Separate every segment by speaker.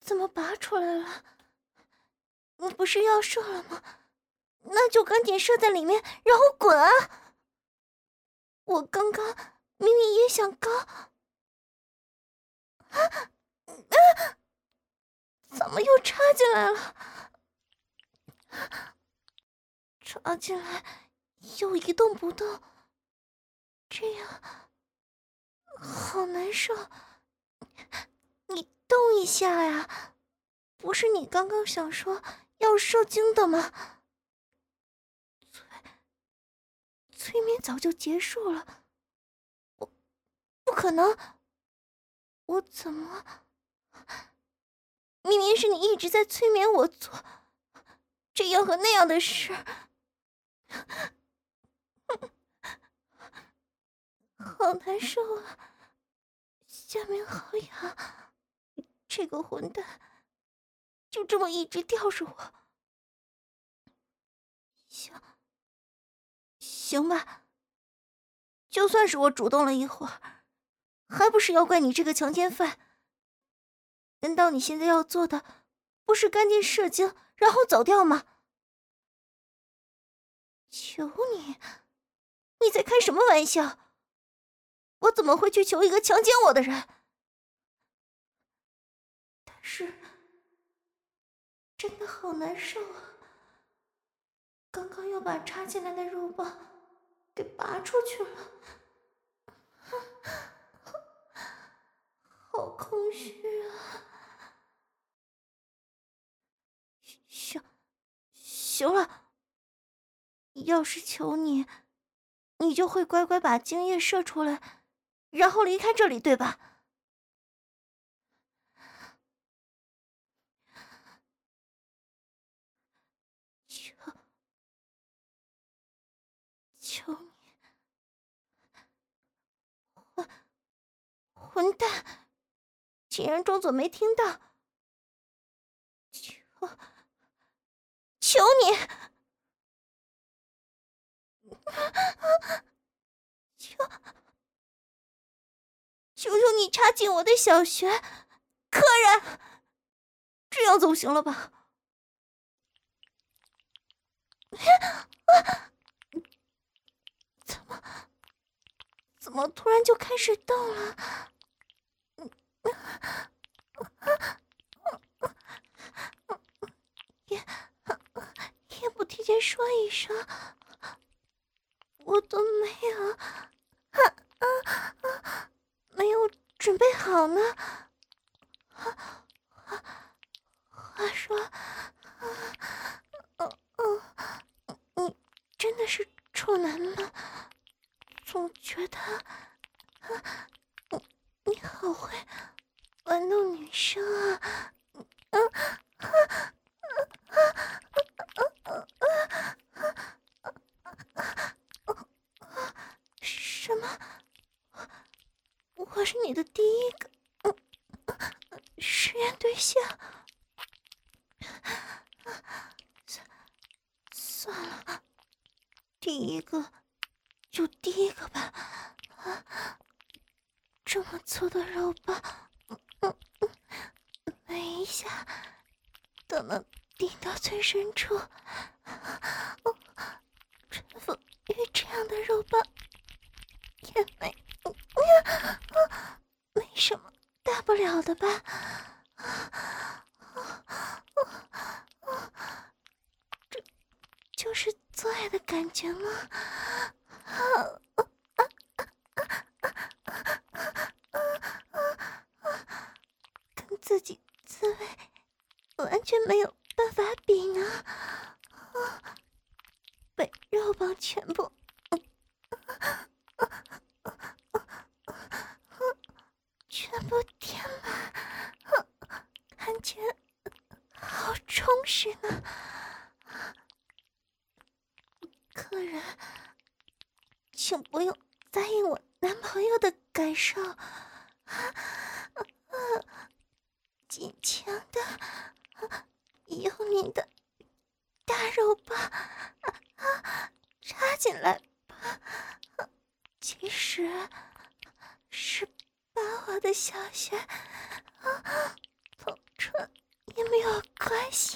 Speaker 1: 怎么拔出来了？你不是要射了吗？那就赶紧射在里面，然后滚啊！我刚刚明明也想高，怎么又插进来了？插进来又一动不动，这样好难受。你动一下呀！不是你刚刚想说要射精的吗？催眠早就结束了，不可能！我怎么？明明是你一直在催眠我做这样和那样的事，好难受啊！下面好痒，这个混蛋就这么一直吊着我。行吧，就算是我主动了一会儿，还不是要怪你这个强奸犯？难道你现在要做的不是赶紧射精然后走掉吗？求你，你在开什么玩笑？我怎么会去求一个强奸我的人？但是真的好难受啊！刚刚又把插进来的肉棒给拔出去了，好空虚啊！行了，要是求你，你就会乖乖把精液射出来，然后离开这里，对吧？求你，混蛋，竟然装作没听到！求你！求求你插进我的小穴，可然，这样总行了吧？怎么突然就开始动了？也不提前说一声，我都没有准备好呢。话说，你真的是处男吗？总觉得你好会玩弄女生啊！什么？我是你的第一个实验对象？算了，第一个就第一个吧。这么粗的肉棒，每一下都能顶到最深处。臣服于这样的肉棒也没什么大不了的吧？这就是做爱的感觉吗？跟自己自慰完全没有办法比呢。被肉棒全部填满，感觉好充实呢。客人，请不用在意我男朋友的感受，尽情的用你的大肉棒插进来吧。其实是把我的小穴捧出行！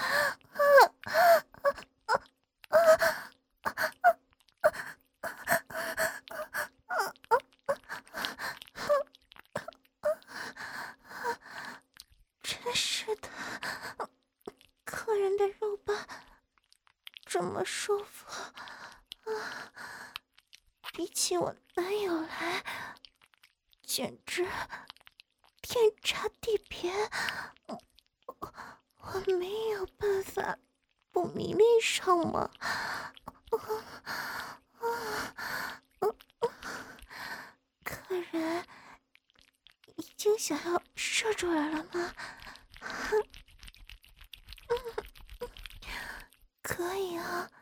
Speaker 1: 真是的，客人的肉棒这么舒服啊，比起我男友来，简直天差地别。我没有办法不迷恋上吗？客人已经想要射出来了吗？可以啊，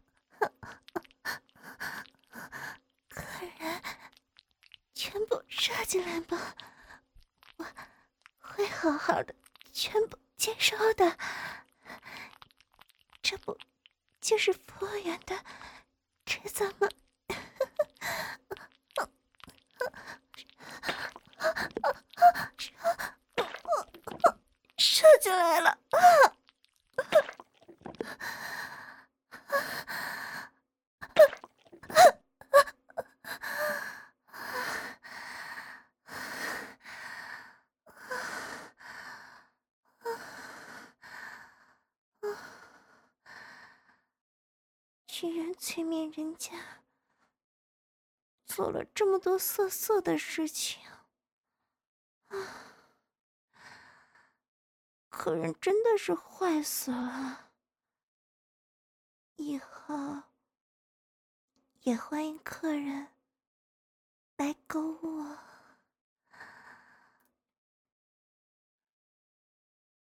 Speaker 1: 客人全部射进来吧，我会好好的全部接收的。这不就是服务员的职责吗？射进来了！居然催眠人家，做了这么多色的事情啊！客人真的是坏死了，以后也欢迎客人来勾我。